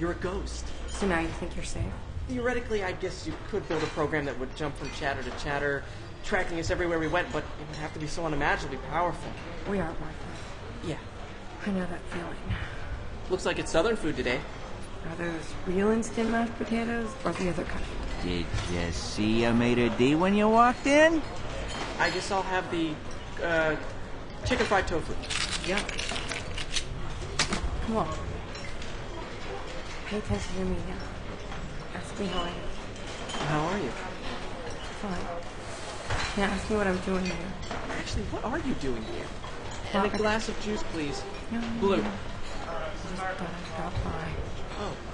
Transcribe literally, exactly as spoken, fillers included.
You're a ghost. So now you think you're safe? Theoretically, I guess you could build a program that would jump from chatter to chatter, tracking us everywhere we went, but it would have to be so unimaginably powerful. We are worth it. Yeah. I know that feeling. Looks like it's Southern food today. Are those real instant mashed potatoes or the other kind? Did you see a maitre d' when you walked in? I guess I'll have the uh, chicken fried tofu. Yeah. Come on. Pay attention to me now. Ask me how I am. How are you? Fine. Now ask me what I'm doing here. Actually, what are you doing here? Well, And a I- glass of juice, please. No, Blue. no. I just thought I'd stop by. Oh.